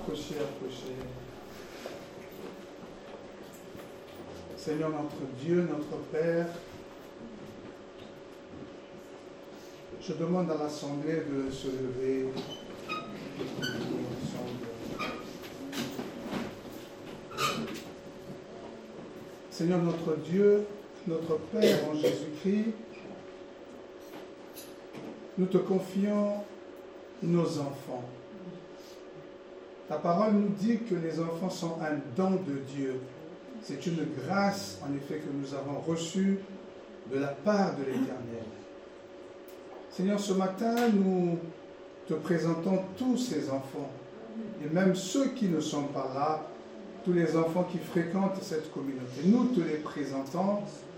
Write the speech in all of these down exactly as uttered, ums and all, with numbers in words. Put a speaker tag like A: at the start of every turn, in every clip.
A: approchez, approchez. Seigneur notre Dieu, notre Père, je demande à l'Assemblée de se lever. Seigneur notre Dieu, notre Père en Jésus-Christ, nous te confions nos enfants. Ta parole nous dit que les enfants sont un don de Dieu. C'est une grâce, en effet, que nous avons reçue de la part de l'Éternel. Seigneur, ce matin, nous te présentons tous ces enfants, et même ceux qui ne sont pas là, tous les enfants qui fréquentent cette communauté. Nous te les présentons,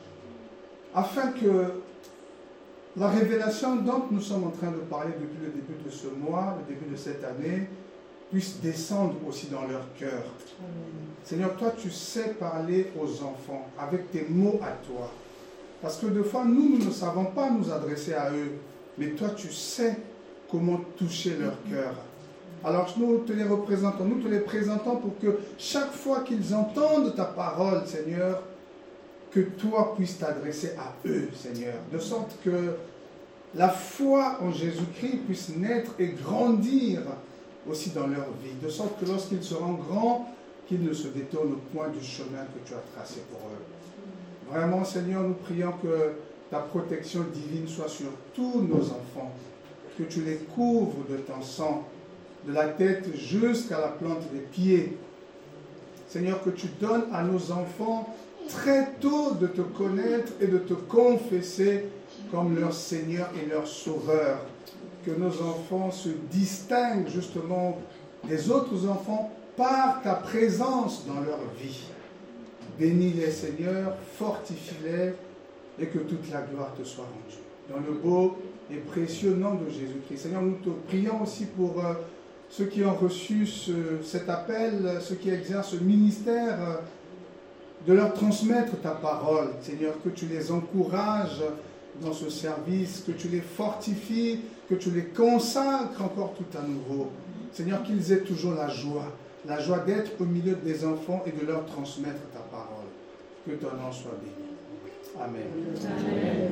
A: afin que la révélation dont nous sommes en train de parler depuis le début de ce mois, le début de cette année, puisse descendre aussi dans leur cœur. Seigneur, toi, tu sais parler aux enfants avec tes mots à toi. Parce que des fois, nous, nous ne savons pas nous adresser à eux. Mais toi, tu sais comment toucher leur cœur. Alors, nous te les représentons, nous te les présentons pour que chaque fois qu'ils entendent ta parole, Seigneur, que toi puisses t'adresser à eux, Seigneur. De sorte que la foi en Jésus-Christ puisse naître et grandir aussi dans leur vie. De sorte que lorsqu'ils seront grands, qu'ils ne se détournent point du chemin que tu as tracé pour eux. Vraiment, Seigneur, nous prions que ta protection divine soit sur tous nos enfants, que tu les couvres de ton sang, de la tête jusqu'à la plante des pieds. Seigneur, que tu donnes à nos enfants très tôt de te connaître et de te confesser comme leur Seigneur et leur Sauveur. Que nos enfants se distinguent justement des autres enfants par ta présence dans leur vie. Bénis-les, Seigneur, fortifie-les et que toute la gloire te soit rendue. Dans le beau et précieux nom de Jésus-Christ. Seigneur, nous te prions aussi pour euh, ceux qui ont reçu ce, cet appel, ceux qui exercent ce ministère, euh, de leur transmettre ta parole. Seigneur, que tu les encourages dans ce service, que tu les fortifies, que tu les consacres encore tout à nouveau. Seigneur, qu'ils aient toujours la joie, la joie d'être au milieu des enfants et de leur transmettre ta parole. Que ton nom soit béni. Amen. Amen.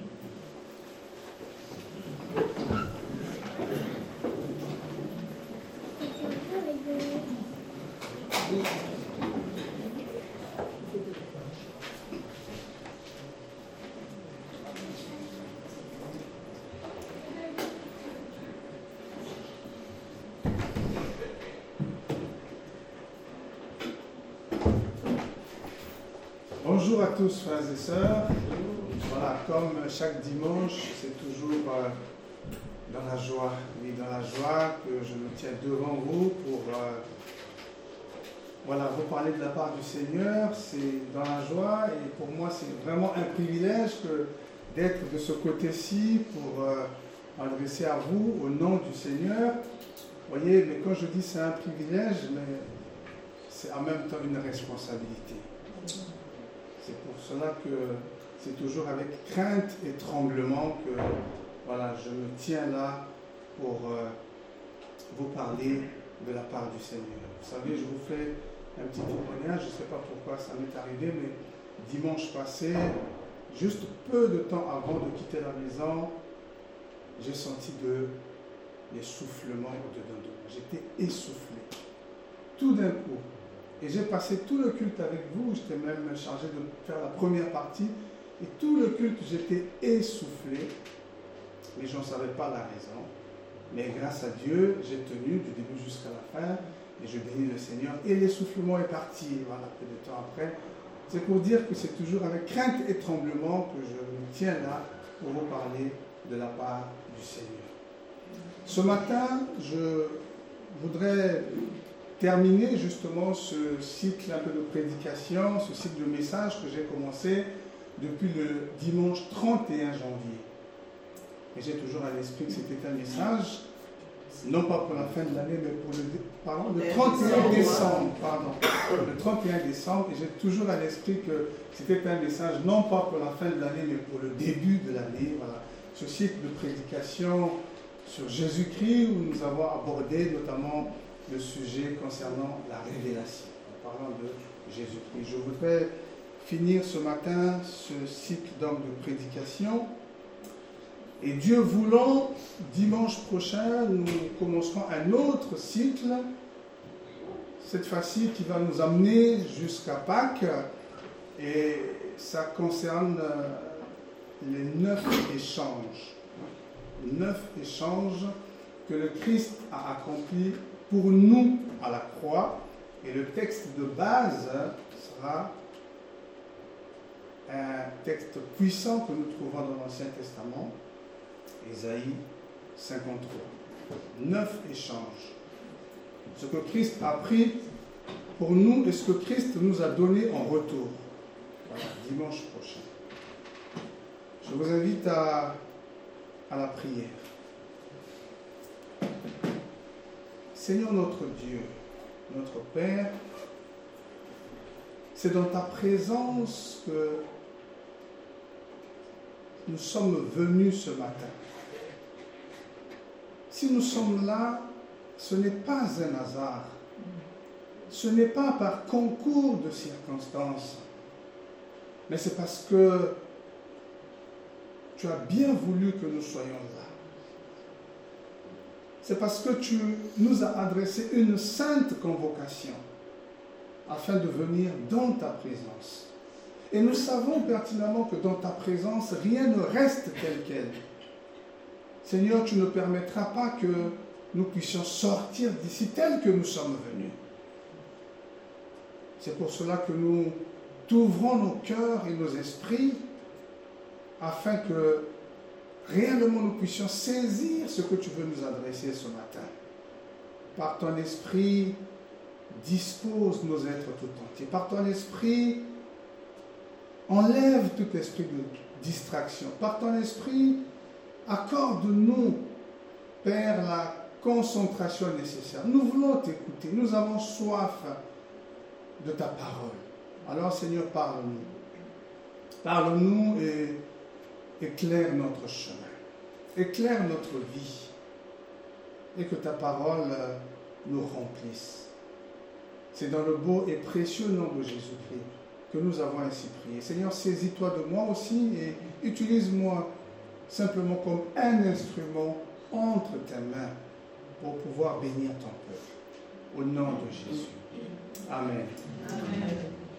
A: Bonjour à tous, frères et sœurs. Voilà, comme chaque dimanche, c'est toujours euh, dans la joie. Oui, dans la joie que je me tiens devant vous pour euh, voilà, vous parler de la part du Seigneur. C'est dans la joie et pour moi, c'est vraiment un privilège que d'être de ce côté-ci pour euh, m'adresser à vous au nom du Seigneur. Vous voyez, mais quand je dis c'est un privilège, mais c'est en même temps une responsabilité. C'est pour cela que c'est toujours avec crainte et tremblement que voilà, je me tiens là pour euh, vous parler de la part du Seigneur. Vous savez, je vous fais un petit témoignage, je ne sais pas pourquoi ça m'est arrivé, mais dimanche passé, juste peu de temps avant de quitter la maison, j'ai senti de l'essoufflement au-dedans de moi. J'étais essoufflé. Tout d'un coup. Et j'ai passé tout le culte avec vous, j'étais même chargé de faire la première partie, et tout le culte, j'étais essoufflé. Les gens ne savaient pas la raison, mais grâce à Dieu, j'ai tenu du début jusqu'à la fin, et je bénis le Seigneur, et l'essoufflement est parti, voilà, peu de temps après. C'est pour dire que c'est toujours avec crainte et tremblement que je me tiens là pour vous parler de la part du Seigneur. Ce matin, je voudrais terminer justement ce cycle un peu de prédication, ce cycle de messages que j'ai commencé depuis le dimanche trente et un janvier. Et j'ai toujours à l'esprit que c'était un message, non pas pour la fin de l'année, mais pour le, pardon, le trente et un décembre. Pardon, le trente et un décembre, et j'ai toujours à l'esprit que c'était un message, non pas pour la fin de l'année, mais pour le début de l'année. Voilà. Ce cycle de prédication sur Jésus-Christ, où nous avons abordé notamment le sujet concernant la révélation, en parlant de Jésus-Christ. Je voudrais finir ce matin ce cycle donc de prédication. Et Dieu voulant, dimanche prochain, nous commencerons un autre cycle, cette fois-ci qui va nous amener jusqu'à Pâques. Et ça concerne les neuf échanges. Neuf échanges que le Christ a accomplis pour nous à la croix. Et le texte de base sera un texte puissant que nous trouvons dans l'Ancien Testament, Ésaïe cinquante-trois. Neuf échanges. Ce que Christ a pris pour nous et ce que Christ nous a donné en retour. Voilà, dimanche prochain. Je vous invite à, à la prière. Seigneur notre Dieu, notre Père, c'est dans ta présence que nous sommes venus ce matin. Si nous sommes là, ce n'est pas un hasard. Ce n'est pas par concours de circonstances, mais c'est parce que tu as bien voulu que nous soyons là. C'est parce que tu nous as adressé une sainte convocation afin de venir dans ta présence. Et nous savons pertinemment que dans ta présence, rien ne reste tel quel. Seigneur, tu ne permettras pas que nous puissions sortir d'ici tel que nous sommes venus. C'est pour cela que nous t'ouvrons nos cœurs et nos esprits afin que réellement nous puissions saisir ce que tu veux nous adresser ce matin. Par ton esprit, dispose nos êtres tout entiers. Par ton esprit, enlève tout esprit de distraction. Par ton esprit, accorde-nous, Père, la concentration nécessaire. Nous voulons t'écouter. Nous avons soif de ta parole. Alors, Seigneur, parle-nous. Parle-nous et éclaire notre chemin. Éclaire notre vie. Et que ta parole nous remplisse. C'est dans le beau et précieux nom de Jésus-Christ que nous avons ainsi prié. Seigneur, saisis-toi de moi aussi et utilise-moi simplement comme un instrument entre tes mains pour pouvoir bénir ton peuple. Au nom de Jésus. Amen. Amen.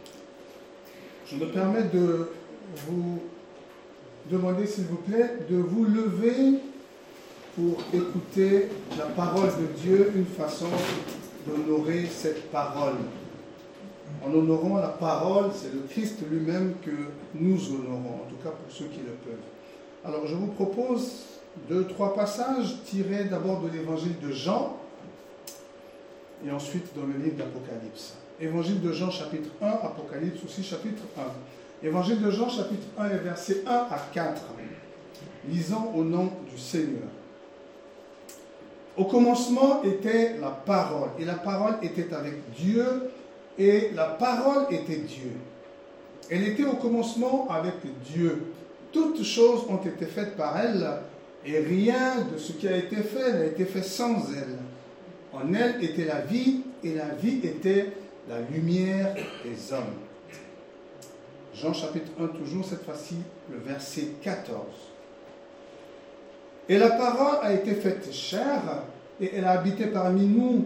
A: Je me permets de vous demander, s'il vous plaît, de vous lever pour écouter la parole de Dieu, une façon d'honorer cette parole. En honorant la parole, c'est le Christ lui-même que nous honorons, en tout cas pour ceux qui le peuvent. Alors je vous propose deux, trois passages tirés d'abord de l'évangile de Jean et ensuite dans le livre d'Apocalypse. Évangile de Jean chapitre un, Apocalypse aussi chapitre un. Évangile de Jean chapitre un et versets un à quatre. Lisons au nom du Seigneur. Au commencement était la parole, et la parole était avec Dieu, et la parole était Dieu. Elle était au commencement avec Dieu. Toutes choses ont été faites par elle, et rien de ce qui a été fait n'a été fait sans elle. En elle était la vie, et la vie était la lumière des hommes. Jean chapitre un, toujours, cette fois-ci, le verset quatorze. Et la parole a été faite chair, et elle a habité parmi nous.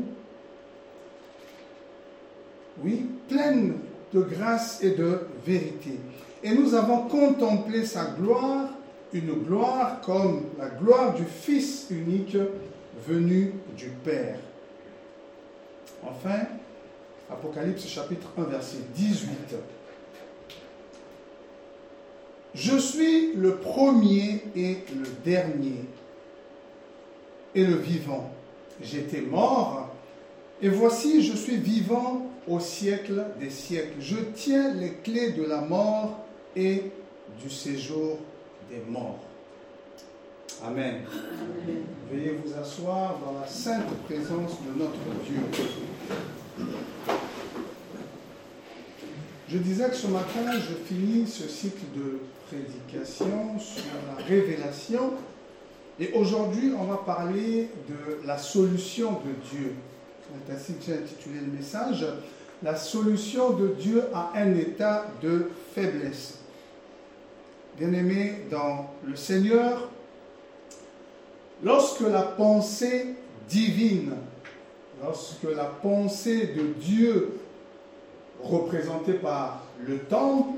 A: Oui, pleine de grâce et de vérité. Et nous avons contemplé sa gloire, une gloire comme la gloire du Fils unique venu du Père. Enfin, Apocalypse chapitre un, verset dix-huit. Je suis le premier et le dernier, et le vivant. J'étais mort, et voici je suis vivant au siècle des siècles. Je tiens les clés de la mort et du séjour des morts. Amen. Amen. Veuillez vous asseoir dans la sainte présence de notre Dieu. Je disais que ce matin, je finis ce cycle de prédication sur la révélation. Et aujourd'hui, on va parler de la solution de Dieu. C'est ainsi que j'ai intitulé le message, la solution de Dieu à un état de faiblesse. Bien-aimés dans le Seigneur, lorsque la pensée divine, lorsque la pensée de Dieu représentée par le temple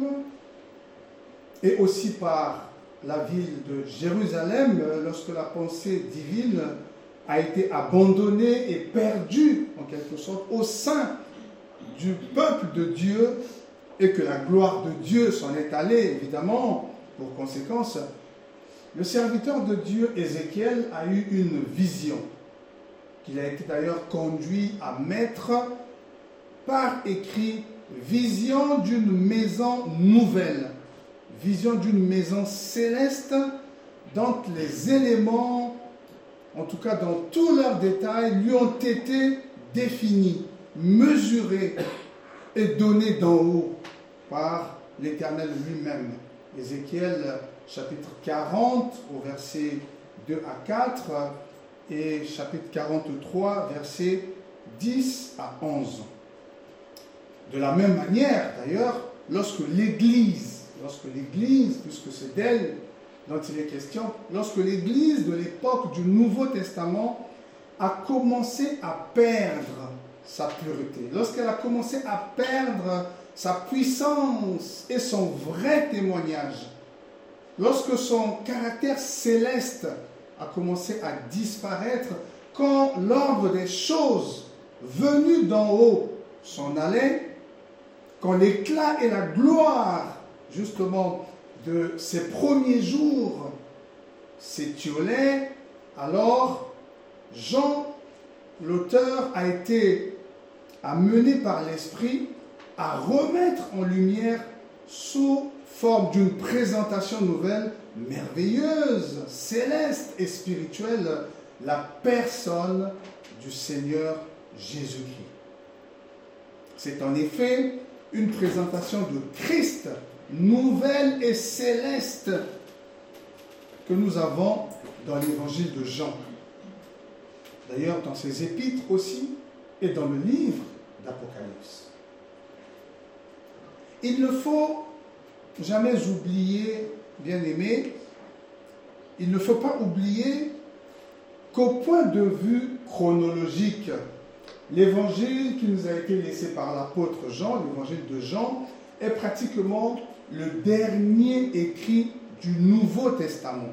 A: et aussi par la ville de Jérusalem, lorsque la pensée divine a été abandonnée et perdue en quelque sorte au sein du peuple de Dieu et que la gloire de Dieu s'en est allée évidemment pour conséquence, le serviteur de Dieu Ézéchiel a eu une vision qu'il a été d'ailleurs conduit à mettre par écrit, vision d'une maison nouvelle, vision d'une maison céleste dont les éléments, en tout cas dans tous leurs détails, lui ont été définis, mesurés et donnés d'en haut par l'Éternel lui-même. Ézéchiel chapitre quarante au verset deux à quatre et chapitre quarante-trois versets dix à onze. De la même manière d'ailleurs, lorsque l'Église, lorsque l'Église, puisque c'est d'elle dont il est question, lorsque l'Église de l'époque du Nouveau Testament a commencé à perdre sa pureté, lorsqu'elle a commencé à perdre sa puissance et son vrai témoignage, lorsque son caractère céleste a commencé à disparaître, quand l'ordre des choses venues d'en haut s'en allait, quand l'éclat et la gloire, justement, de ces premiers jours s'étiolaient, alors Jean, l'auteur, a été amené par l'Esprit à remettre en lumière sous forme d'une présentation nouvelle, merveilleuse, céleste et spirituelle, la personne du Seigneur Jésus-Christ. C'est en effet une présentation de Christ, nouvelle et céleste, que nous avons dans l'évangile de Jean. D'ailleurs, dans ses épîtres aussi, et dans le livre d'Apocalypse. Il ne faut jamais oublier, bien-aimés, il ne faut pas oublier qu'au point de vue chronologique, l'évangile qui nous a été laissé par l'apôtre Jean, l'évangile de Jean, est pratiquement le dernier écrit du Nouveau Testament.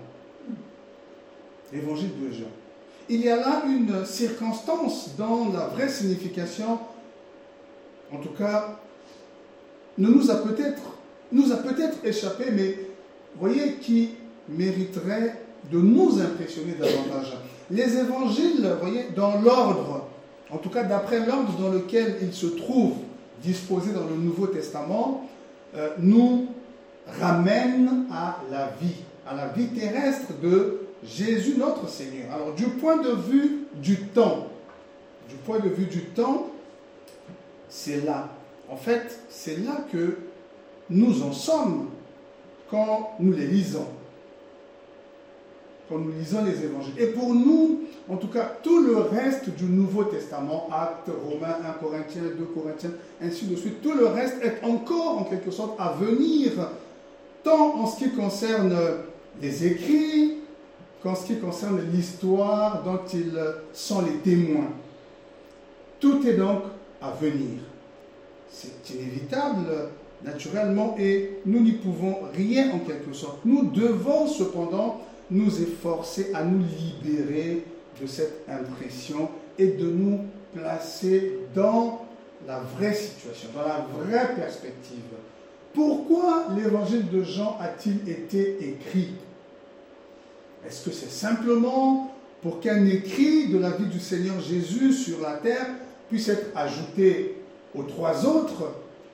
A: L'évangile de Jean. Il y a là une circonstance dont la vraie signification, en tout cas, ne nous a peut-être nous a peut-être échappé, mais voyez qui mériterait de nous impressionner davantage. Les évangiles, voyez, dans l'ordre, en tout cas d'après l'ordre dans lequel ils se trouvent disposés dans le Nouveau Testament, euh, nous ramènent à la vie, à la vie terrestre de Jésus notre Seigneur. Alors du point de vue du temps, du point de vue du temps, c'est là. En fait, c'est là que nous en sommes quand nous les lisons. Quand nous lisons les évangiles. Et pour nous, en tout cas, tout le reste du Nouveau Testament, Actes, Romains, un Corinthiens, deux Corinthiens, ainsi de suite, tout le reste est encore en quelque sorte à venir, tant en ce qui concerne les écrits, qu'en ce qui concerne l'histoire dont ils sont les témoins. Tout est donc à venir. C'est inévitable, naturellement, et nous n'y pouvons rien en quelque sorte. Nous devons cependant nous efforcer à nous libérer de cette impression et de nous placer dans la vraie situation, dans la vraie perspective. Pourquoi l'évangile de Jean a-t-il été écrit? Est-ce que c'est simplement pour qu'un écrit de la vie du Seigneur Jésus sur la terre puisse être ajouté aux trois autres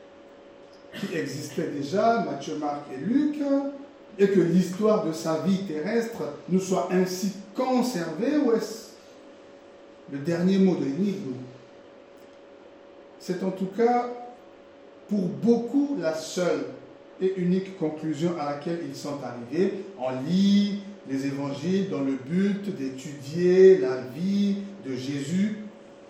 A: qui existaient déjà, Matthieu, Marc et Luc, et que l'histoire de sa vie terrestre nous soit ainsi conservée, ou est-ce le dernier mot de l'énigme? C'est en tout cas pour beaucoup la seule et unique conclusion à laquelle ils sont arrivés. On lit les évangiles dans le but d'étudier la vie de Jésus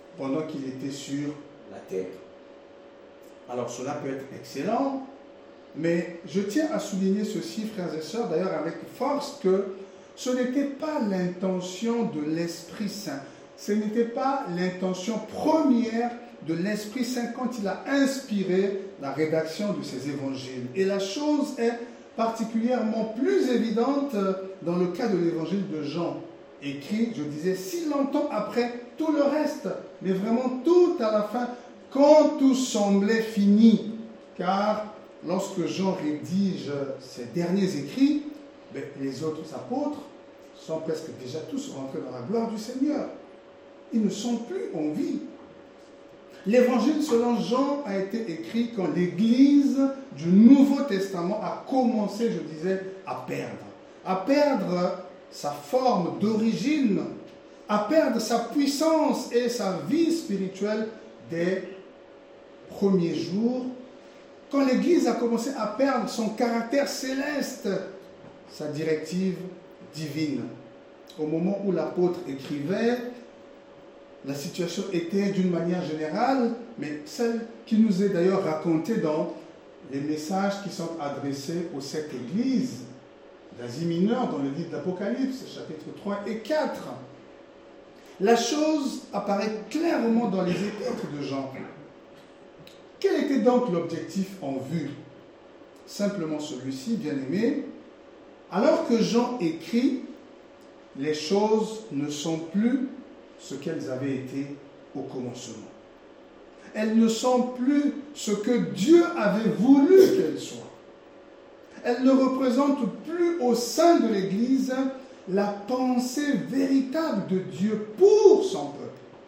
A: pendant qu'il était sur la terre. Alors cela peut être excellent, mais je tiens à souligner ceci, frères et sœurs, d'ailleurs avec force, que ce n'était pas l'intention de l'Esprit Saint. Ce n'était pas l'intention première de l'Esprit Saint quand il a inspiré la rédaction de ces évangiles. Et la chose est particulièrement plus évidente dans le cas de l'évangile de Jean, écrit, je disais, si longtemps après tout le reste, mais vraiment tout à la fin, quand tout semblait fini. Car lorsque Jean rédige ses derniers écrits, ben, les autres apôtres sont presque déjà tous rentrés dans la gloire du Seigneur. Ils ne sont plus en vie. L'évangile selon Jean a été écrit quand l'Église du Nouveau Testament a commencé, je disais, à perdre. À perdre sa forme d'origine, à perdre sa puissance et sa vie spirituelle des premiers jours, quand l'Église a commencé à perdre son caractère céleste, sa directive divine. Au moment où l'apôtre écrivait, la situation était d'une manière générale, mais celle qui nous est d'ailleurs racontée dans les messages qui sont adressés aux sept églises d'Asie mineure, dans le livre d'Apocalypse, chapitres trois et quatre. La chose apparaît clairement dans les épîtres de Jean. Quel était donc l'objectif en vue? Simplement celui-ci, bien-aimé. Alors que Jean écrit, les choses ne sont plus ce qu'elles avaient été au commencement. Elles ne sont plus ce que Dieu avait voulu qu'elles soient. Elles ne représentent plus au sein de l'Église la pensée véritable de Dieu pour son peuple.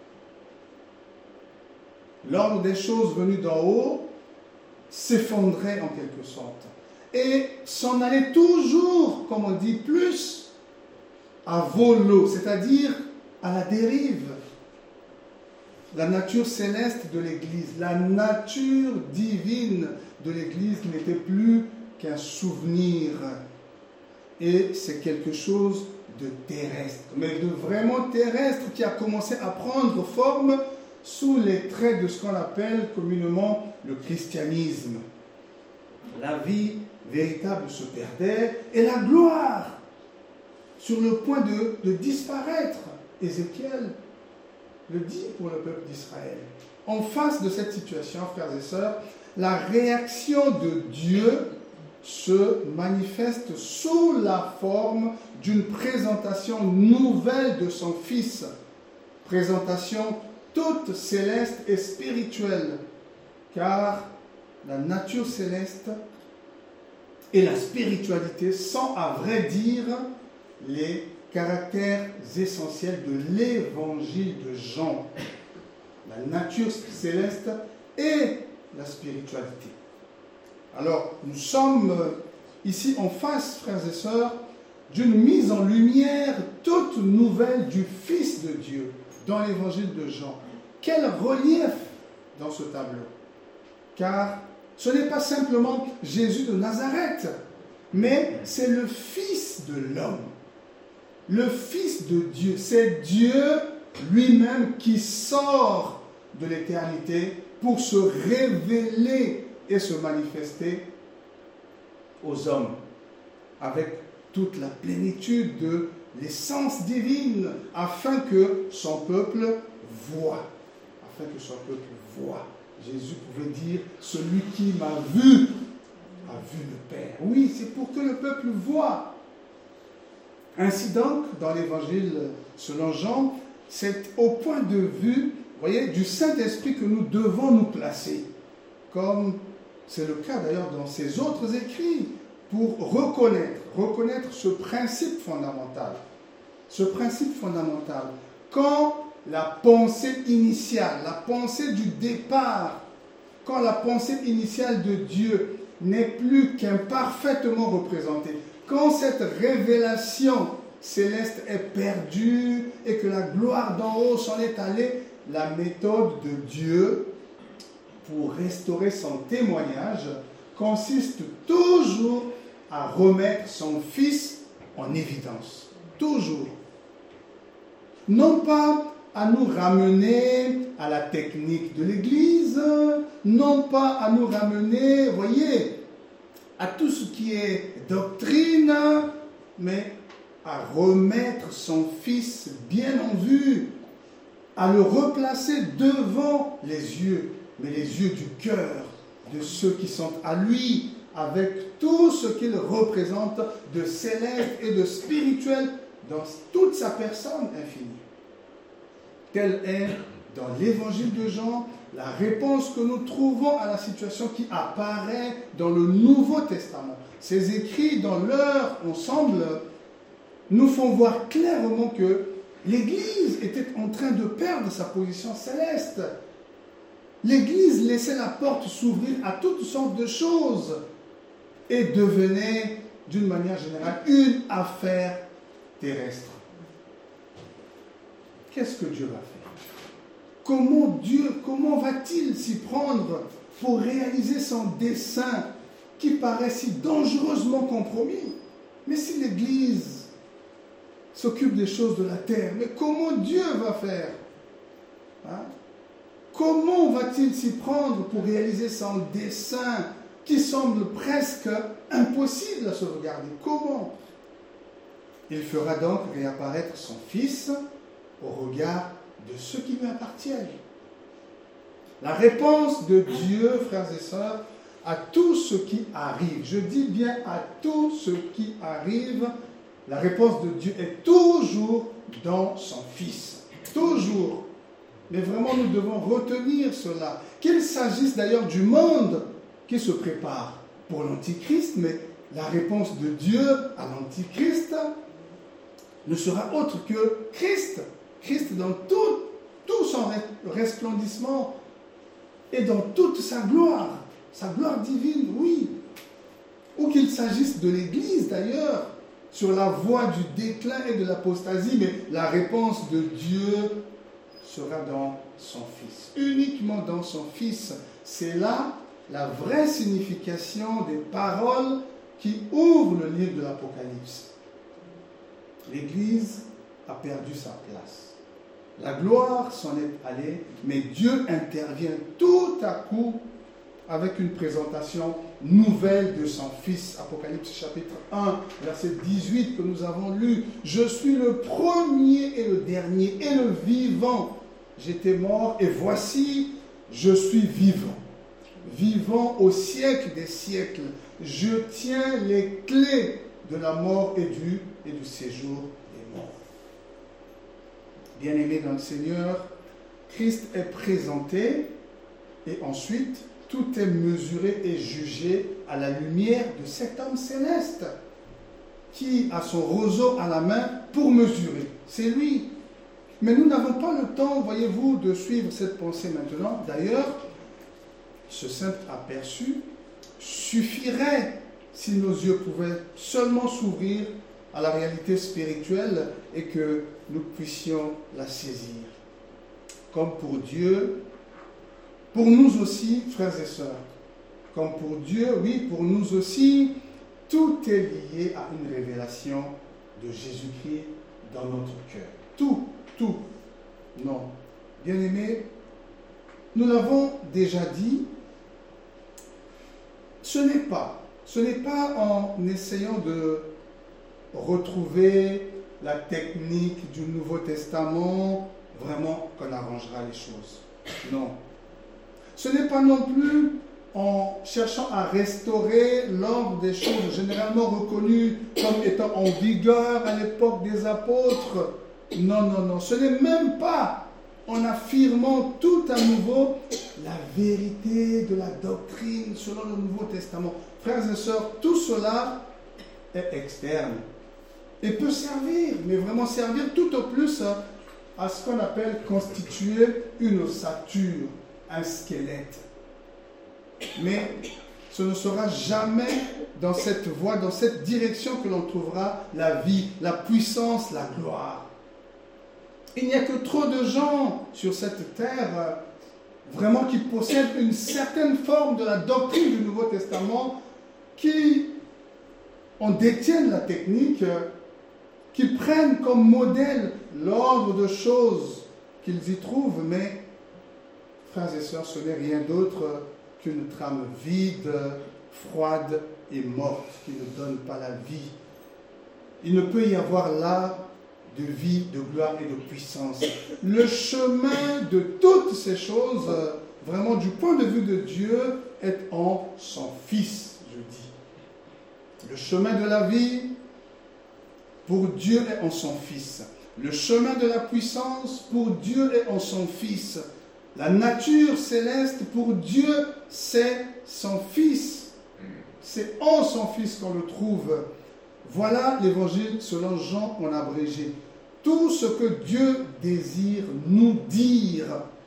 A: L'ordre des choses venues d'en haut s'effondrait en quelque sorte et s'en allait toujours, comme on dit, plus à volo, c'est-à-dire à la dérive. La nature céleste de l'Église, la nature divine de l'Église n'était plus qu'un souvenir. Et c'est quelque chose de terrestre, mais de vraiment terrestre qui a commencé à prendre forme sous les traits de ce qu'on appelle communément le christianisme. La vie véritable se perdait et la gloire sur le point de, de disparaître. Ézéchiel le dit pour le peuple d'Israël. En face de cette situation, frères et sœurs, la réaction de Dieu se manifeste sous la forme d'une présentation nouvelle de son Fils. Présentation toute céleste et spirituelle, car la nature céleste et la spiritualité sont, à vrai dire, les caractères essentiels de l'évangile de Jean. La nature céleste et la spiritualité. Alors, nous sommes ici en face, frères et sœurs, d'une mise en lumière toute nouvelle du Fils de Dieu dans l'évangile de Jean. Quel relief dans ce tableau! Car ce n'est pas simplement Jésus de Nazareth, mais c'est le Fils de l'homme. Le Fils de Dieu, c'est Dieu lui-même qui sort de l'éternité pour se révéler et se manifester aux hommes avec toute la plénitude de l'essence divine, afin que son peuple voie. Afin que son peuple voie. Jésus pouvait dire, celui qui m'a vu a vu le Père. Oui, c'est pour que le peuple voie. Ainsi donc, dans l'évangile selon Jean, c'est au point de vue, voyez, du Saint-Esprit que nous devons nous placer. Comme c'est le cas d'ailleurs dans ces autres écrits, pour reconnaître, reconnaître ce principe fondamental. Ce principe fondamental. Quand la pensée initiale, la pensée du départ, quand la pensée initiale de Dieu n'est plus qu'imparfaitement représentée, quand cette révélation céleste est perdue et que la gloire d'en haut s'en est allée, la méthode de Dieu pour restaurer son témoignage consiste toujours à remettre son Fils en évidence. Toujours. Non pas à nous ramener à la technique de l'Église, non pas à nous ramener, voyez, à tout ce qui est doctrine, mais à remettre son Fils bien en vue, à le replacer devant les yeux, mais les yeux du cœur de ceux qui sont à lui, avec tout ce qu'il représente de céleste et de spirituel dans toute sa personne infinie. Telle est, dans l'évangile de Jean, la réponse que nous trouvons à la situation qui apparaît dans le Nouveau Testament. Ces écrits, dans leur ensemble, nous font voir clairement que l'Église était en train de perdre sa position céleste. L'Église laissait la porte s'ouvrir à toutes sortes de choses et devenait, d'une manière générale, une affaire terrestre. Qu'est-ce que Dieu va faire? Comment Dieu, comment va-t-il s'y prendre pour réaliser son dessein qui paraît si dangereusement compromis? Mais si l'Église s'occupe des choses de la terre, mais comment Dieu va faire? Hein? Comment va-t-il s'y prendre pour réaliser son dessein qui semble presque impossible à se regarder? Comment? Il fera donc réapparaître son Fils au regard de ceux qui lui appartiennent. La réponse de Dieu, frères et sœurs, à tout ce qui arrive, je dis bien à tout ce qui arrive, la réponse de Dieu est toujours dans son Fils. Toujours. Mais vraiment, nous devons retenir cela. Qu'il s'agisse d'ailleurs du monde qui se prépare pour l'Antichrist, mais la réponse de Dieu à l'Antichrist ne sera autre que Christ. Christ dans tout, tout son resplendissement et dans toute sa gloire, sa gloire divine, oui. Ou qu'il s'agisse de l'Église d'ailleurs, sur la voie du déclin et de l'apostasie, mais la réponse de Dieu sera dans son Fils, uniquement dans son Fils. C'est là la vraie signification des paroles qui ouvrent le livre de l'Apocalypse. L'Église a perdu sa place. La gloire s'en est allée, mais Dieu intervient tout à coup avec une présentation nouvelle de son Fils. Apocalypse chapitre un, verset dix-huit que nous avons lu. « Je suis le premier et le dernier et le vivant. J'étais mort et voici, je suis vivant. Vivant au siècle des siècles. Je tiens les clés de la mort et du, et du séjour des morts. » Bien-aimés dans le Seigneur, Christ est présenté et ensuite tout est mesuré et jugé à la lumière de cet homme céleste qui a son roseau à la main pour mesurer. C'est lui. Mais nous n'avons pas le temps, voyez-vous, de suivre cette pensée maintenant. D'ailleurs, ce simple aperçu suffirait si nos yeux pouvaient seulement s'ouvrir à la réalité spirituelle et que nous puissions la saisir. Comme pour Dieu, pour nous aussi, frères et sœurs, comme pour Dieu, oui, pour nous aussi, tout est lié à une révélation de Jésus-Christ dans notre cœur. Tout, tout. Non. Bien-aimés, nous l'avons déjà dit, ce n'est pas, ce n'est pas en essayant de retrouver la technique du Nouveau Testament vraiment qu'on arrangera les choses. Non. Ce n'est pas non plus en cherchant à restaurer l'ordre des choses généralement reconnues comme étant en vigueur à l'époque des apôtres. Non, non, non. Ce n'est même pas en affirmant tout à nouveau la vérité de la doctrine selon le Nouveau Testament. Frères et sœurs, tout cela est externe et peut servir, mais vraiment servir tout au plus à ce qu'on appelle constituer une ossature, un squelette. Mais ce ne sera jamais dans cette voie, dans cette direction que l'on trouvera la vie, la puissance, la gloire. Il n'y a que trop de gens sur cette terre vraiment qui possèdent une certaine forme de la doctrine du Nouveau Testament, qui en détiennent la technique, qui prennent comme modèle l'ordre de choses qu'ils y trouvent, mais, frères et sœurs, ce n'est rien d'autre qu'une trame vide, froide et morte, qui ne donne pas la vie. Il ne peut y avoir là de vie, de gloire et de puissance. Le chemin de toutes ces choses, vraiment du point de vue de Dieu, est en son Fils, je dis. Le chemin de la vie, pour Dieu, est en son Fils. Le chemin de la puissance, pour Dieu, est en son Fils. La nature céleste, pour Dieu, c'est son Fils. C'est en son Fils qu'on le trouve. Voilà l'évangile selon Jean en abrégé. Tout ce que Dieu désire nous dire,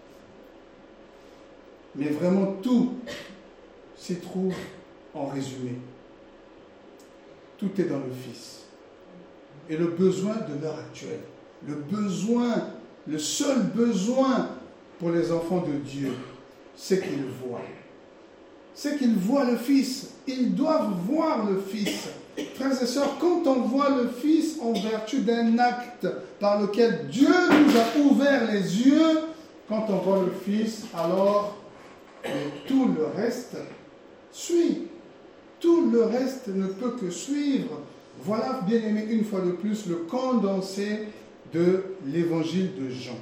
A: mais vraiment tout s'y trouve en résumé. Tout est dans le Fils. Et le besoin de l'heure actuelle, le besoin, le seul besoin pour les enfants de Dieu, c'est qu'ils voient. C'est qu'ils voient le Fils. Ils doivent voir le Fils. Frères et sœurs, quand on voit le Fils en vertu d'un acte par lequel Dieu nous a ouvert les yeux, quand on voit le Fils, alors tout le reste suit. Tout le reste ne peut que suivre. Voilà, bien aimé, une fois de plus, le condensé de l'évangile de Jean.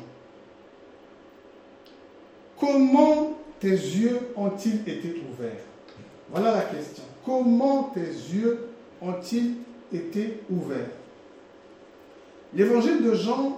A: Comment tes yeux ont-ils été ouverts? Voilà la question. Comment tes yeux ont-ils été ouverts? L'évangile de Jean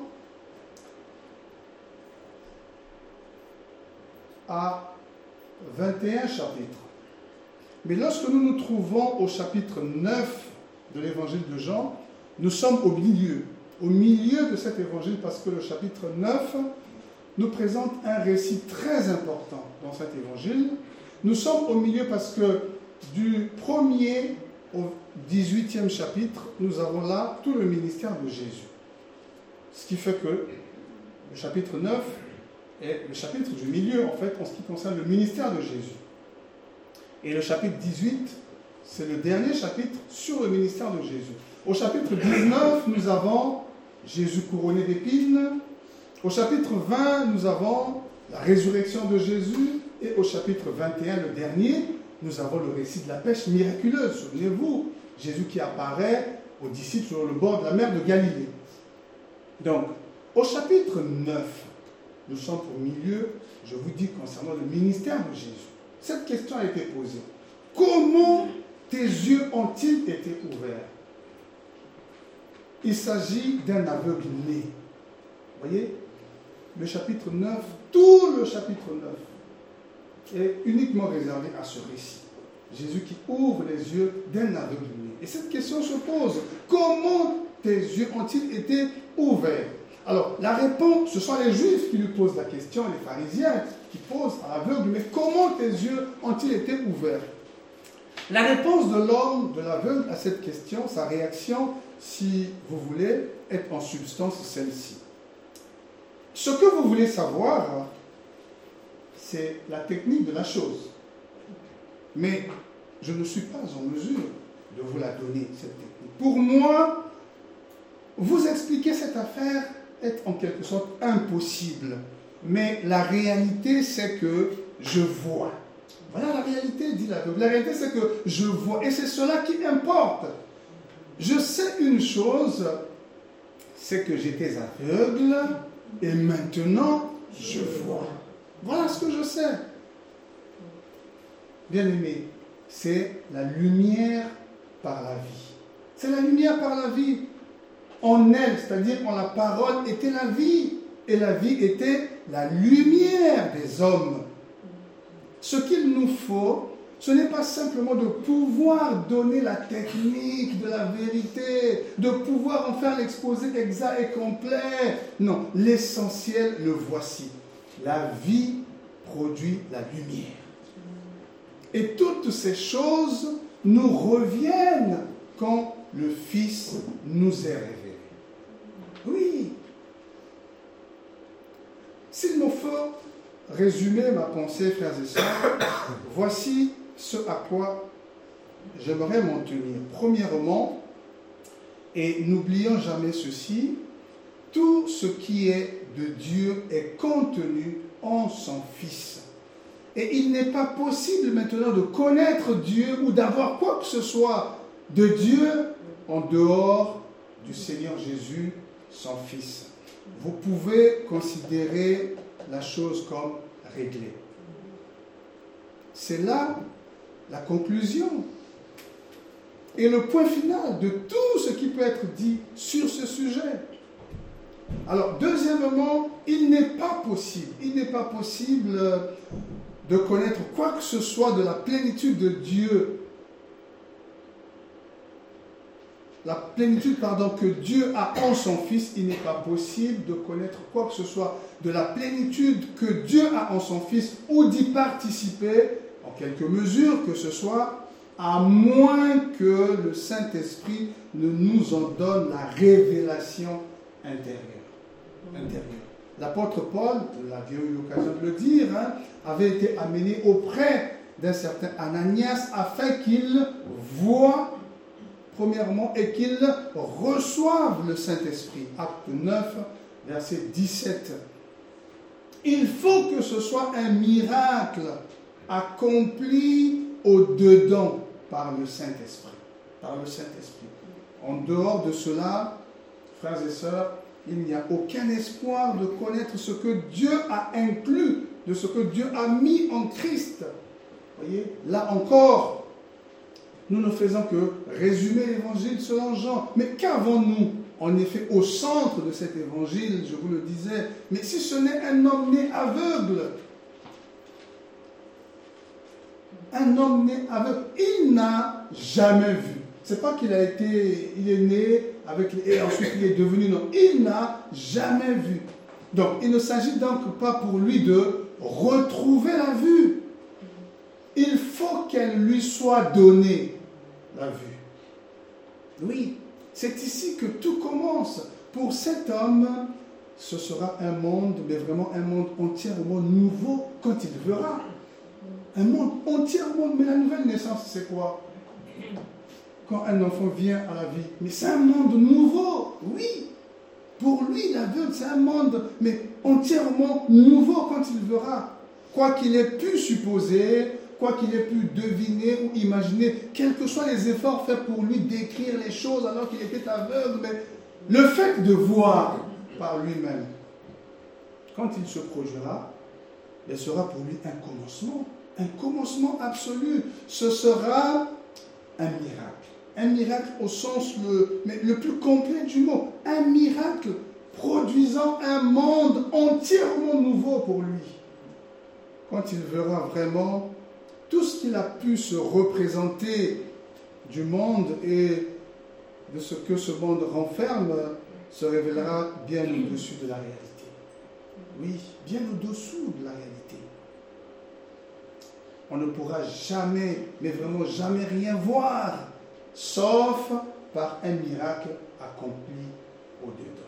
A: a vingt et un chapitres. Mais lorsque nous nous trouvons au chapitre neuf de l'évangile de Jean, nous sommes au milieu. Au milieu de cet évangile, parce que le chapitre neuf nous présente un récit très important dans cet évangile. Nous sommes au milieu parce que du premier au dix-huitième chapitre, nous avons là tout le ministère de Jésus. Ce qui fait que le chapitre neuf est le chapitre du milieu, en fait, en ce qui concerne le ministère de Jésus. Et le chapitre dix-huit, c'est le dernier chapitre sur le ministère de Jésus. Au chapitre dix-neuf, nous avons Jésus couronné d'épines. Au chapitre vingt, nous avons la résurrection de Jésus. Et au chapitre vingt et un, le dernier, nous avons le récit de la pêche miraculeuse. Souvenez-vous, Jésus qui apparaît aux disciples sur le bord de la mer de Galilée. Donc, au chapitre neuf, nous sommes au milieu, je vous dis, concernant le ministère de Jésus. Cette question a été posée. Comment tes yeux ont-ils été ouverts? Il s'agit d'un aveugle né. Vous voyez, le chapitre neuf, tout le chapitre neuf est uniquement réservé à ce récit. Jésus qui ouvre les yeux d'un aveugle né. Et cette question se pose. Comment tes yeux ont-ils été ouverts? Alors, la réponse, ce sont les Juifs qui lui posent la question, les pharisiens qui posent à l'aveugle, mais comment tes yeux ont-ils été ouverts? La réponse de l'homme, de l'aveugle, à cette question, sa réaction, si vous voulez, est en substance celle-ci. Ce que vous voulez savoir, c'est la technique de la chose. Mais je ne suis pas en mesure de vous la donner, cette technique. Pour moi, vous expliquer cette affaire est en quelque sorte impossible. Mais la réalité, c'est que je vois. Voilà la réalité, dit l'aveugle. La réalité, c'est que je vois. Et c'est cela qui importe. Je sais une chose, c'est que j'étais aveugle et maintenant, je vois. Voilà ce que je sais. Bien-aimé, c'est la lumière par la vie. C'est la lumière par la vie. En elle, c'est-à-dire en la parole, était la vie. Et la vie était la lumière des hommes. Ce qu'il nous faut, ce n'est pas simplement de pouvoir donner la technique de la vérité, de pouvoir en faire l'exposé exact et complet. Non, l'essentiel, le voici. La vie produit la lumière. Et toutes ces choses nous reviennent quand le Fils nous est révélé. Oui. S'il me faut résumer ma pensée, frères et sœurs, voici ce à quoi j'aimerais m'en tenir. Premièrement, et n'oublions jamais ceci, tout ce qui est de Dieu est contenu en son Fils. Et il n'est pas possible maintenant de connaître Dieu ou d'avoir quoi que ce soit de Dieu en dehors du Seigneur Jésus, son Fils. Vous pouvez considérer la chose comme réglée. C'est là la conclusion et le point final de tout ce qui peut être dit sur ce sujet. Alors, deuxièmement, il n'est pas possible, il n'est pas possible de connaître quoi que ce soit de la plénitude de Dieu, la plénitude, pardon, que Dieu a en son Fils. Il n'est pas possible de connaître quoi que ce soit de la plénitude que Dieu a en son Fils ou d'y participer, en quelque mesure que ce soit, à moins que le Saint-Esprit ne nous en donne la révélation intérieure. intérieure. L'apôtre Paul, nous l'avions eu l'occasion de le dire, hein, avait été amené auprès d'un certain Ananias afin qu'il voie, premièrement, et qu'il reçoive le Saint-Esprit. Acte neuf, verset dix-sept. Il faut que ce soit un miracle accompli au-dedans par le Saint-Esprit. Par le Saint-Esprit. En dehors de cela, frères et sœurs, il n'y a aucun espoir de connaître ce que Dieu a inclus, de ce que Dieu a mis en Christ. Voyez, là encore, nous ne faisons que résumer l'évangile selon Jean. Mais qu'avons-nous en effet au centre de cet évangile, je vous le disais, mais si ce n'est un homme né aveugle, un homme né aveugle, il n'a jamais vu. C'est pas qu'il a été, il est né avec, et ensuite il est devenu, non, il n'a jamais vu. Donc il ne s'agit donc pas pour lui de retrouver la vue. Il faut qu'elle lui soit donnée, la vue. Oui, c'est ici que tout commence. Pour cet homme, ce sera un monde, mais vraiment un monde entièrement nouveau quand il verra. Un monde entièrement, mais la nouvelle naissance, c'est quoi? Quand un enfant vient à la vie, mais c'est un monde nouveau, oui. Pour lui, l'aveugle, c'est un monde, mais entièrement nouveau quand il verra. Quoi qu'il ait pu supposer, quoi qu'il ait pu deviner ou imaginer, quels que soient les efforts faits pour lui d'écrire les choses alors qu'il était aveugle, mais le fait de voir par lui-même, quand il se produira, il sera pour lui un commencement, un commencement absolu. Ce sera un miracle. Un miracle au sens le, mais le plus complet du mot. Un miracle produisant un monde entièrement nouveau pour lui. Quand il verra vraiment tout ce qu'il a pu se représenter du monde et de ce que ce monde renferme, se révélera bien au-dessus de la réalité. Oui, bien au-dessous de la réalité. On ne pourra jamais, mais vraiment jamais rien voir, sauf par un miracle accompli au-dedans.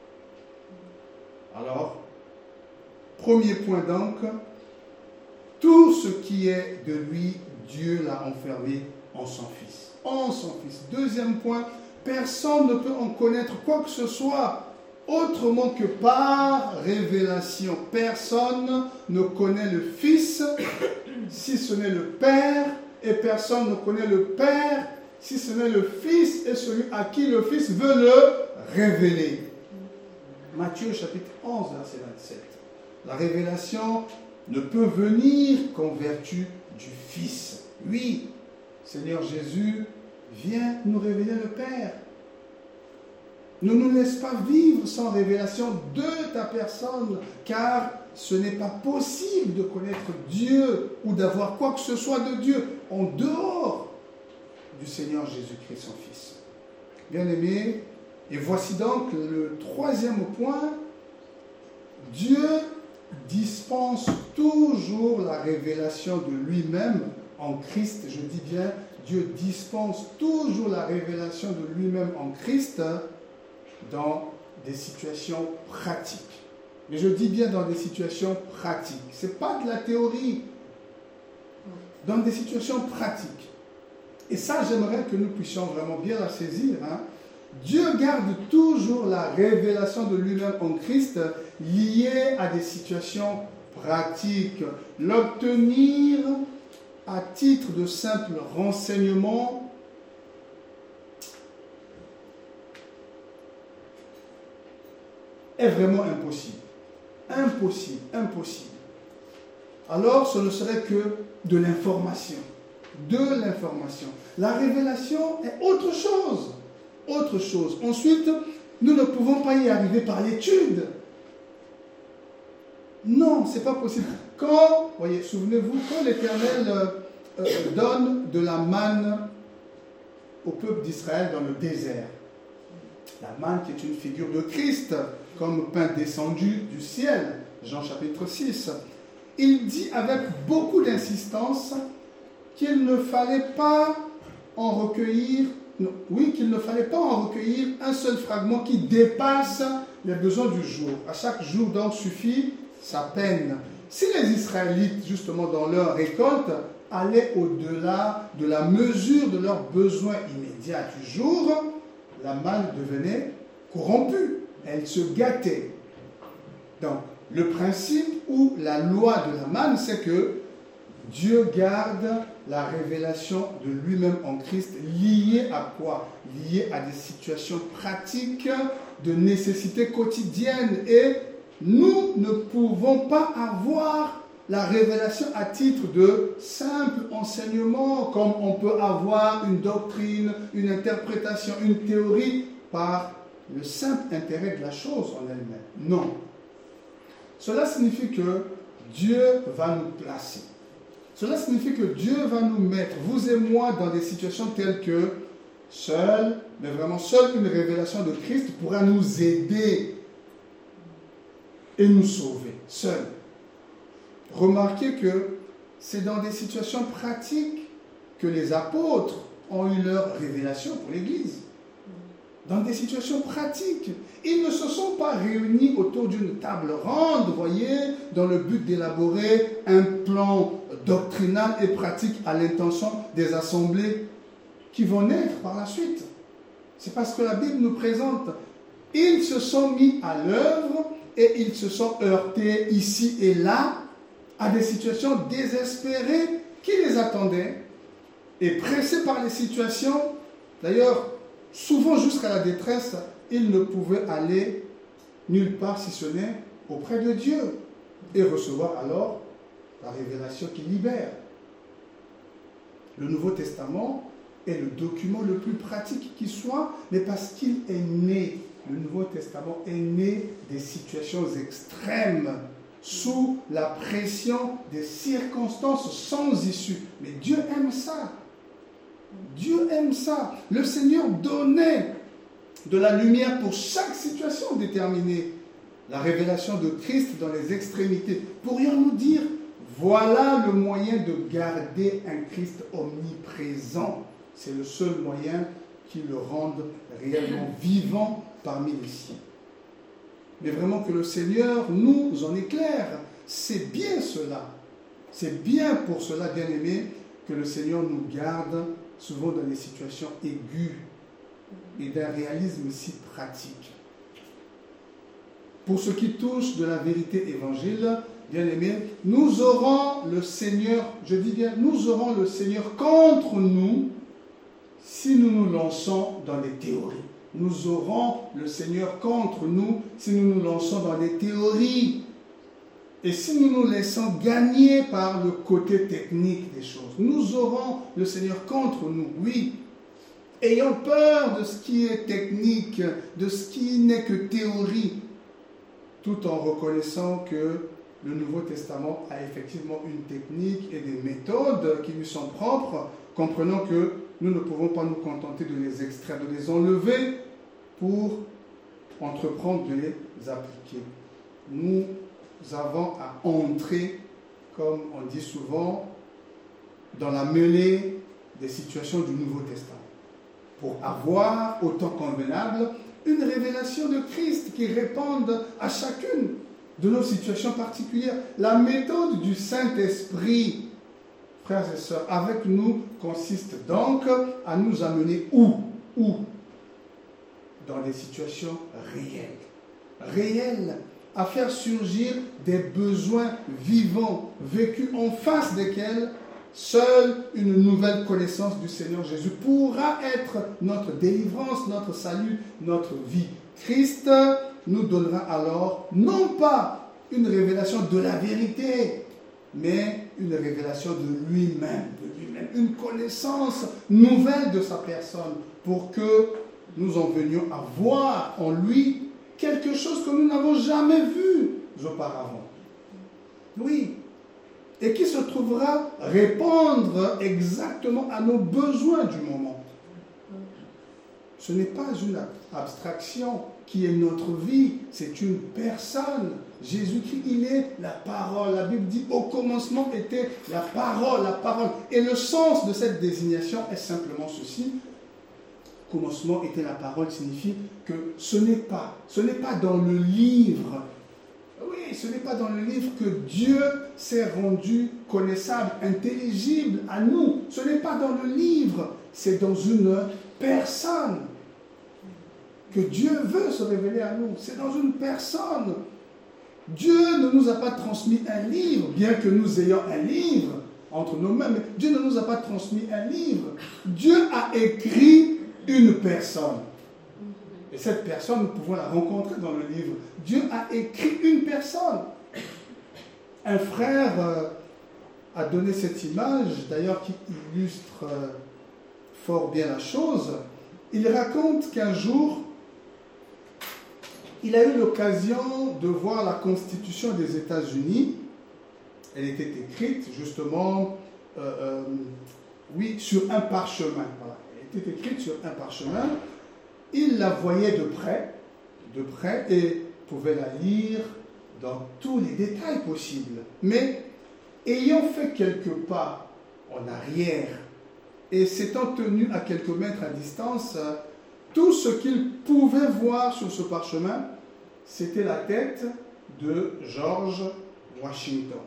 A: Alors, premier point donc, tout ce qui est de lui, Dieu l'a enfermé en son Fils. En son Fils. Deuxième point, personne ne peut en connaître quoi que ce soit autrement que par révélation. Personne ne connaît le Fils si ce n'est le Père, et personne ne connaît le Père si ce n'est le Fils et celui à qui le Fils veut le révéler. Matthieu chapitre onze, verset vingt-sept. La révélation ne peut venir qu'en vertu du Fils. Oui, Seigneur Jésus vient nous révéler le Père. Ne nous laisse pas vivre sans révélation de ta personne, car ce n'est pas possible de connaître Dieu ou d'avoir quoi que ce soit de Dieu en dehors du Seigneur Jésus-Christ, son Fils. Bien-aimés, et voici donc le troisième point. Dieu dispense toujours la révélation de lui-même en Christ. Je dis bien, Dieu dispense toujours la révélation de lui-même en Christ dans des situations pratiques. Mais je dis bien dans des situations pratiques. Ce n'est pas de la théorie. Dans des situations pratiques. Et ça, j'aimerais que nous puissions vraiment bien la saisir. Hein. Dieu garde toujours la révélation de lui-même en Christ liée à des situations pratiques. L'obtenir à titre de simple renseignement est vraiment impossible. Impossible, impossible. Alors, ce ne serait que de l'information. De l'information. La révélation est autre chose. Autre chose. Ensuite, nous ne pouvons pas y arriver par l'étude. Non, ce n'est pas possible. Quand, voyez, souvenez-vous, quand l'Éternel euh, euh, donne de la manne au peuple d'Israël dans le désert, la manne qui est une figure de Christ, comme pain descendu du ciel, Jean chapitre six, il dit avec beaucoup d'insistance qu'il ne fallait pas en recueillir, non, oui, qu'il ne fallait pas en recueillir un seul fragment qui dépasse les besoins du jour. À chaque jour, donc, suffit sa peine. Si les Israélites, justement, dans leur récolte, allaient au-delà de la mesure de leurs besoins immédiats du jour, la manne devenait corrompue. Elle se gâtait. Donc, le principe ou la loi de la manne, c'est que Dieu garde la révélation de lui-même en Christ liée à quoi? Liée à des situations pratiques de nécessité quotidienne. Et nous ne pouvons pas avoir la révélation à titre de simple enseignement, comme on peut avoir une doctrine, une interprétation, une théorie, par le simple intérêt de la chose en elle-même. Non. Cela signifie que Dieu va nous placer. Cela signifie que Dieu va nous mettre, vous et moi, dans des situations telles que seule, mais vraiment seule une révélation de Christ pourra nous aider et nous sauver. Seul. Remarquez que c'est dans des situations pratiques que les apôtres ont eu leur révélation pour l'Église. Dans des situations pratiques. Ils ne se sont pas réunis autour d'une table ronde, vous voyez, dans le but d'élaborer un plan doctrinal et pratique à l'intention des assemblées qui vont naître par la suite. C'est parce que la Bible nous présente. Ils se sont mis à l'œuvre et ils se sont heurtés ici et là à des situations désespérées qui les attendaient. Et pressés par les situations, d'ailleurs, souvent jusqu'à la détresse, ils ne pouvaient aller nulle part si ce n'est auprès de Dieu et recevoir alors la révélation qui libère. Le Nouveau Testament est le document le plus pratique qui soit, mais parce qu'il est né, le Nouveau Testament est né des situations extrêmes, sous la pression des circonstances sans issue. Mais Dieu aime ça. Dieu aime ça. Le Seigneur donnait de la lumière pour chaque situation déterminée. La révélation de Christ dans les extrémités. Pourrions-nous dire, voilà le moyen de garder un Christ omniprésent. C'est le seul moyen qui le rende réellement vivant parmi les siens. Mais vraiment que le Seigneur nous en éclaire. C'est bien cela. C'est bien pour cela, bien-aimés, que le Seigneur nous garde souvent dans des situations aiguës et d'un réalisme si pratique. Pour ce qui touche de la vérité évangile, bien-aimés, nous aurons le Seigneur, je dis bien, nous aurons le Seigneur contre nous si nous nous lançons dans les théories. Nous aurons le Seigneur contre nous si nous nous lançons dans les théories. Et si nous nous laissons gagner par le côté technique des choses, nous aurons le Seigneur contre nous, oui. Ayant peur de ce qui est technique, de ce qui n'est que théorie, tout en reconnaissant que le Nouveau Testament a effectivement une technique et des méthodes qui lui sont propres, comprenant que nous ne pouvons pas nous contenter de les extraire, de les enlever pour entreprendre de les appliquer. Nous avons à entrer, comme on dit souvent, dans la mêlée des situations du Nouveau Testament, pour avoir, au temps convenable, une révélation de Christ qui réponde à chacune de nos situations particulières. La méthode du Saint-Esprit, frères et sœurs, avec nous, consiste donc à nous amener où? Où? dans des situations réelles. Réelles, à faire surgir des besoins vivants, vécus en face desquels seule une nouvelle connaissance du Seigneur Jésus pourra être notre délivrance, notre salut, notre vie. Christ nous donnera alors non pas une révélation de la vérité, mais une révélation de lui-même, de lui-même, une connaissance nouvelle de sa personne, pour que nous en venions à voir en lui quelque chose que nous n'avons jamais vu auparavant. Oui, et qui se trouvera répondre exactement à nos besoins du moment. Ce n'est pas une abstraction qui est notre vie, c'est une personne. Jésus-Christ, il est la parole. La Bible dit, au commencement était la parole, la parole. Et le sens de cette désignation est simplement ceci. Commencement était la parole signifie que ce n'est pas, ce n'est pas dans le livre, oui, ce n'est pas dans le livre que Dieu s'est rendu connaissable, intelligible à nous. Ce n'est pas dans le livre, c'est dans une personne que Dieu veut se révéler à nous. C'est dans une personne. Dieu ne nous a pas transmis un livre, bien que nous ayons un livre entre nos mains, mais Dieu ne nous a pas transmis un livre. Dieu a écrit une personne. Et cette personne, nous pouvons la rencontrer dans le livre. Dieu a écrit une personne. Un frère euh, a donné cette image, d'ailleurs qui illustre euh, fort bien la chose. Il raconte qu'un jour, il a eu l'occasion de voir la Constitution des États-Unis. Elle était écrite justement, euh, euh, oui, sur un parchemin. Voilà. Elle était écrite sur un parchemin. Il la voyait de près, de près, et pouvait la lire dans tous les détails possibles. Mais ayant fait quelques pas en arrière et s'étant tenu à quelques mètres à distance, tout ce qu'il pouvait voir sur ce parchemin, c'était la tête de George Washington.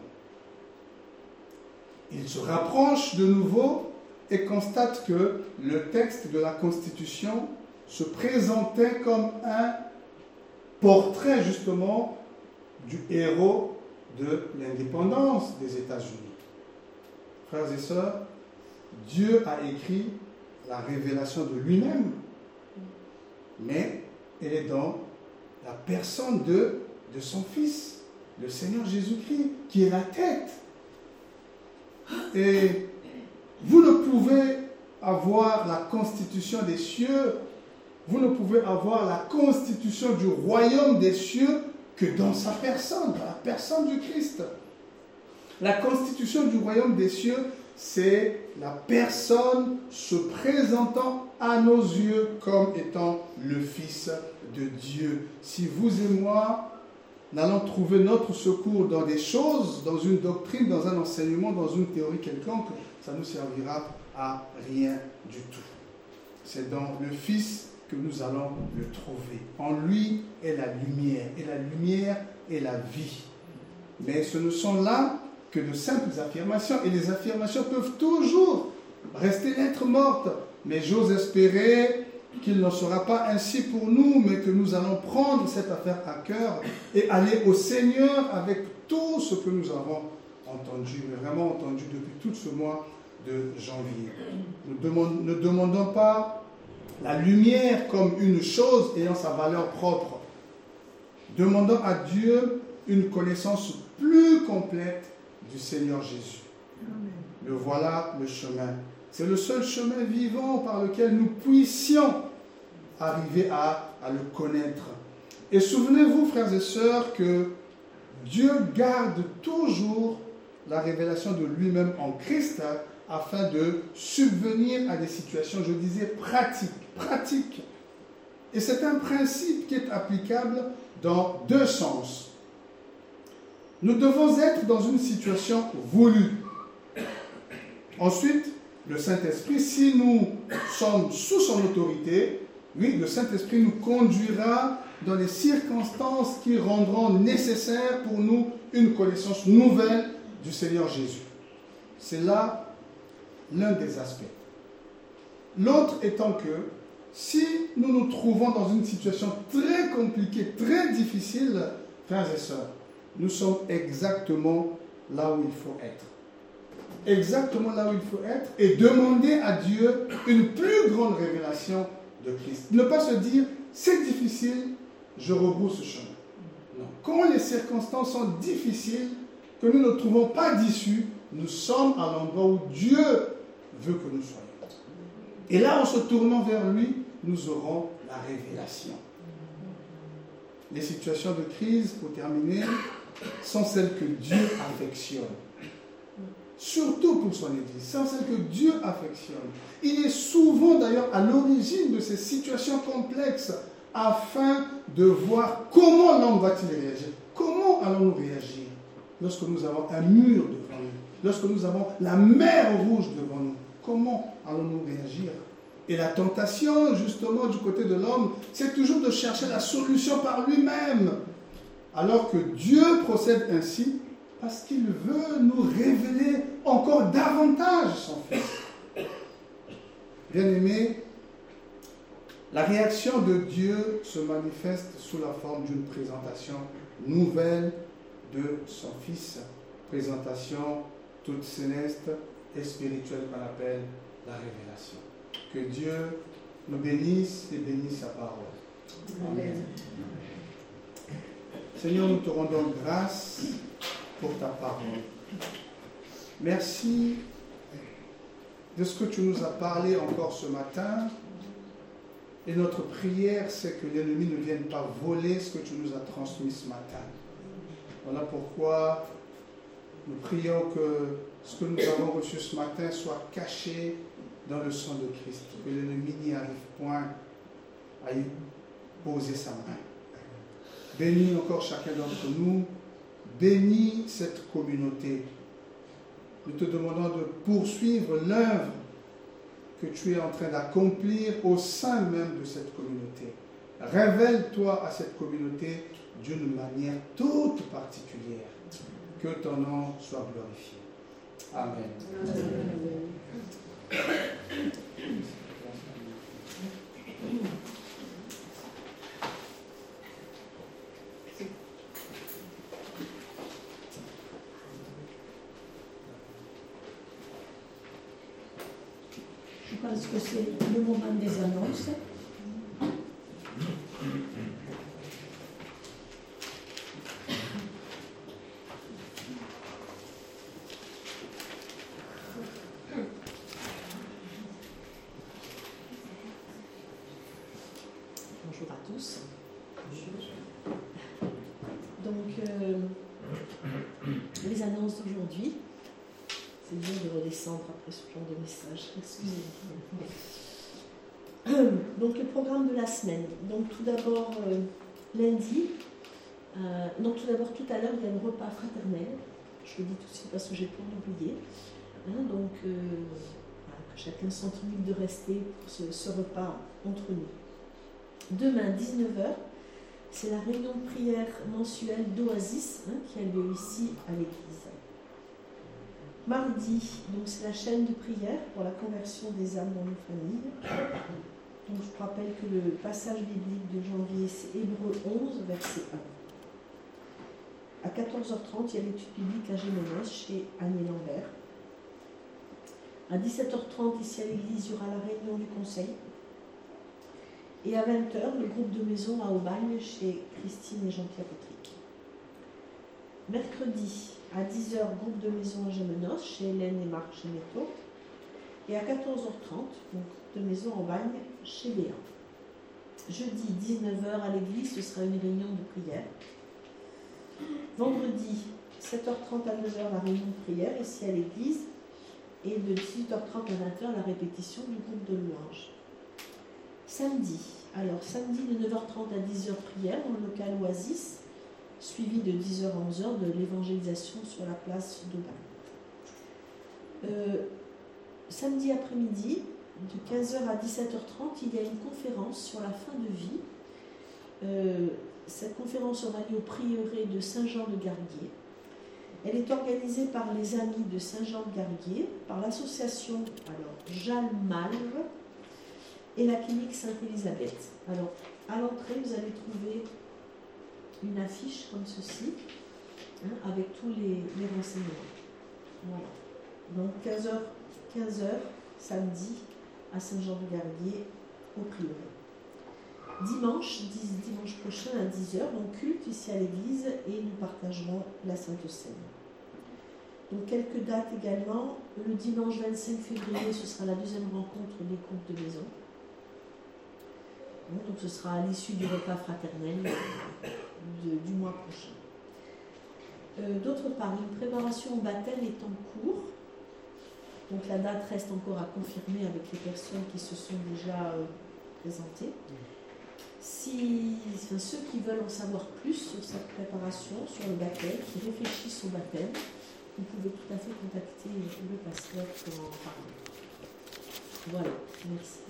A: Il se rapproche de nouveau et constate que le texte de la Constitution se présentait comme un portrait justement du héros de l'indépendance des États-Unis. Frères et sœurs, Dieu a écrit la révélation de lui-même, mais elle est dans la personne de, de son Fils, le Seigneur Jésus-Christ, qui est la tête. Et vous ne pouvez avoir la constitution des cieux, vous ne pouvez avoir la constitution du royaume des cieux que dans sa personne, dans la personne du Christ. La constitution du royaume des cieux, c'est la personne se présentant à nos yeux comme étant le Fils de Dieu. Si vous et moi n'allons trouver notre secours dans des choses, dans une doctrine, dans un enseignement, dans une théorie quelconque, ça ne nous servira à rien du tout. C'est dans le Fils que nous allons le trouver. En lui est la lumière, et la lumière est la vie. Mais ce ne sont là que de simples affirmations, et les affirmations peuvent toujours rester lettre morte. Mais j'ose espérer qu'il n'en sera pas ainsi pour nous, mais que nous allons prendre cette affaire à cœur et aller au Seigneur avec tout ce que nous avons entendu, mais vraiment entendu depuis tout ce mois de janvier. Nous demandons, ne demandons pas la lumière comme une chose ayant sa valeur propre. Demandons à Dieu une connaissance plus complète du Seigneur Jésus. Le voilà le chemin. C'est le seul chemin vivant par lequel nous puissions arriver à, à le connaître. Et souvenez-vous, frères et sœurs, que Dieu garde toujours la révélation de lui-même en Christ afin de subvenir à des situations, je disais, pratiques. pratiques. Et c'est un principe qui est applicable dans deux sens. Nous devons être dans une situation voulue. Ensuite, le Saint-Esprit, si nous sommes sous son autorité, oui, le Saint-Esprit nous conduira dans les circonstances qui rendront nécessaire pour nous une connaissance nouvelle du Seigneur Jésus. C'est là l'un des aspects. L'autre étant que Si nous nous trouvons dans une situation très compliquée, très difficile, frères et sœurs, nous sommes exactement là où il faut être. Exactement là où il faut être et demander à Dieu une plus grande révélation de Christ. Ne pas se dire, c'est difficile, je rebrousse chemin. Non. Quand les circonstances sont difficiles, que nous ne trouvons pas d'issue, nous sommes à l'endroit où Dieu veut que nous soyons. Et là, en se tournant vers lui, nous aurons la révélation. Les situations de crise, pour terminer, sont celles que Dieu affectionne. Surtout pour son Église, sont celles que Dieu affectionne. Il est souvent d'ailleurs à l'origine de ces situations complexes afin de voir comment l'homme va-t-il réagir. Comment allons-nous réagir lorsque nous avons un mur devant nous, lorsque nous avons la mer rouge devant nous? Comment allons-nous réagir? Et la tentation, justement, du côté de l'homme, c'est toujours de chercher la solution par lui-même. Alors que Dieu procède ainsi parce qu'il veut nous révéler encore davantage son Fils. Bien-aimés, la réaction de Dieu se manifeste sous la forme d'une présentation nouvelle de son Fils. Présentation toute céleste et spirituelle qu'on appelle la révélation. Que Dieu nous bénisse et bénisse sa parole. Amen. Seigneur, nous te rendons grâce pour ta parole. Merci de ce que tu nous as parlé encore ce matin. Et notre prière, c'est que l'ennemi ne vienne pas voler ce que tu nous as transmis ce matin. Voilà pourquoi nous prions que ce que nous avons reçu ce matin soit caché dans le sang de Christ, que l'ennemi n'y arrive point à y poser sa main. Bénis encore chacun d'entre nous, bénis cette communauté. Nous te demandons de poursuivre l'œuvre que tu es en train d'accomplir au sein même de cette communauté. Révèle-toi à cette communauté d'une manière toute particulière. Que ton nom soit glorifié. Amen. Amen.
B: Je pense que c'est le moment des annonces.
C: Bonjour à tous. Donc, euh, les annonces d'aujourd'hui. C'est dur de redescendre après ce genre de message. Excusez-moi. Donc, le programme de la semaine. Donc, tout d'abord, euh, lundi. Euh, donc, tout d'abord, tout à l'heure, il y a un repas fraternel. Je le dis tout de suite parce que j'ai peur d'oublier. Hein, donc, euh, voilà, que chacun se sente libre de rester pour ce, ce repas entre nous. Demain, dix-neuf heures, c'est la réunion de prière mensuelle d'Oasis hein, qui a lieu ici à l'église. Mardi, donc c'est la chaîne de prière pour la conversion des âmes dans nos familles. Donc je vous rappelle que le passage biblique de janvier, c'est Hébreux onze, verset un. À quatorze heures trente, il y a l'étude biblique à Gémenos chez Annie Lambert. À dix-sept heures trente, ici à l'église, il y aura la réunion du conseil. Et à vingt heures, le groupe de maison à Aubagne chez Christine et Jean-Pierre Patrick. Mercredi, à dix heures, groupe de maison à Gémenos chez Hélène et Marc Gemetto. Et à quatorze heures trente, donc, groupe de maison à Aubagne chez Léa. Jeudi, dix-neuf heures, à l'église, ce sera une réunion de prière. Vendredi, sept heures trente à neuf heures, la réunion de prière ici à l'église. Et de dix-huit heures trente à vingt heures, la répétition du groupe de louanges. Samedi, alors samedi de neuf heures trente à dix heures prière dans le local Oasis, suivi de dix heures à onze heures de l'évangélisation sur la place d'Aubagne. Euh, samedi après-midi, de quinze heures à dix-sept heures trente, il y a une conférence sur la fin de vie. Euh, cette conférence aura lieu au prieuré de Saint-Jean-de-Garguier. Elle est organisée par les amis de Saint-Jean-de-Garguier, par l'association alors Jalmalve, et la clinique Sainte-Élisabeth. Alors, à l'entrée, vous allez trouver une affiche comme ceci, hein, avec tous les, les renseignements. Voilà. Donc, quinze heures, quinze heures, samedi, à Saint-Jean-de-Gardier, au Prieuré. Dimanche, dimanche prochain à dix heures, donc culte ici à l'église et nous partagerons la Sainte Seine. Donc quelques dates également. Le dimanche vingt-cinq février, ce sera la deuxième rencontre des couples de maison. Donc ce sera à l'issue du repas fraternel de, du mois prochain. Euh, d'autre part, une préparation au baptême est en cours. Donc la date reste encore à confirmer avec les personnes qui se sont déjà euh, présentées. Si, enfin, ceux qui veulent en savoir plus sur cette préparation, sur le baptême, qui réfléchissent au baptême, vous pouvez tout à fait contacter le pasteur pour en parler. Voilà, merci.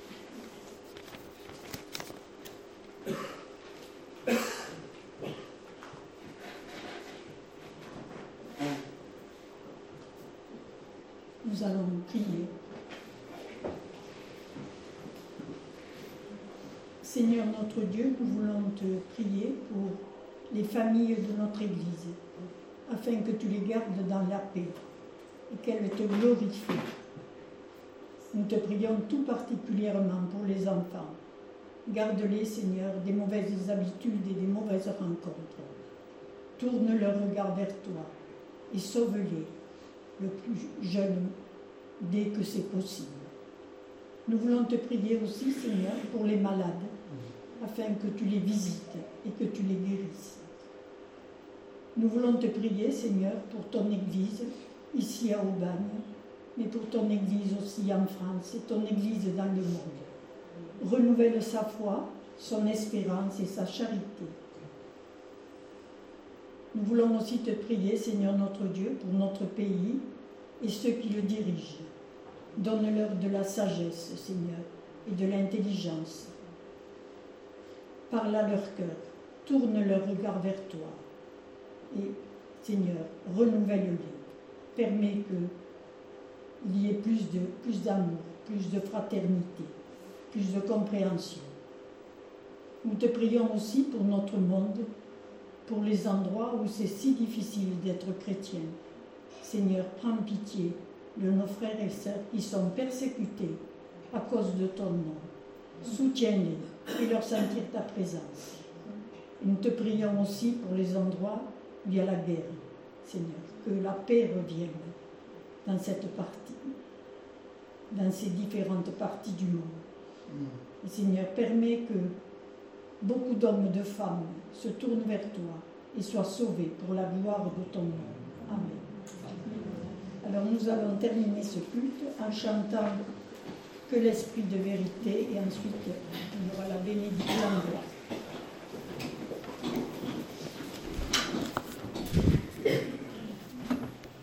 B: Nous allons prier. Seigneur notre Dieu, nous voulons te prier pour les familles de notre Église, afin que tu les gardes dans la paix et qu'elles te glorifient. Nous te prions tout particulièrement pour les enfants. Garde-les, Seigneur, des mauvaises habitudes et des mauvaises rencontres. Tourne leur regard vers toi et sauve-les, le plus jeune, dès que c'est possible. Nous voulons te prier aussi, Seigneur, pour les malades, afin que tu les visites et que tu les guérisses. Nous voulons te prier, Seigneur, pour ton Église, ici à Aubagne, mais pour ton Église aussi en France et ton Église dans le monde. Renouvelle sa foi, son espérance et sa charité. Nous voulons aussi te prier, Seigneur notre Dieu, pour notre pays et ceux qui le dirigent. Donne-leur de la sagesse, Seigneur, et de l'intelligence. Parle à leur cœur, tourne leur regard vers toi. Et, Seigneur, renouvelle-les. Permets qu'il y ait plus de, plus d'amour, plus de fraternité, plus de compréhension. Nous te prions aussi pour notre monde, pour les endroits où c'est si difficile d'être chrétien. Seigneur, prends pitié de nos frères et sœurs qui sont persécutés à cause de ton nom. Soutiens-les et leur sentir ta présence. Et nous te prions aussi pour les endroits où il y a la guerre, Seigneur, que la paix revienne dans cette partie, dans ces différentes parties du monde. Et Seigneur, permets que beaucoup d'hommes et de femmes se tournent vers toi et soient sauvés pour la gloire de ton nom. Amen. Alors nous allons terminer ce culte en chantant que l'esprit de vérité et ensuite il y aura la bénédiction.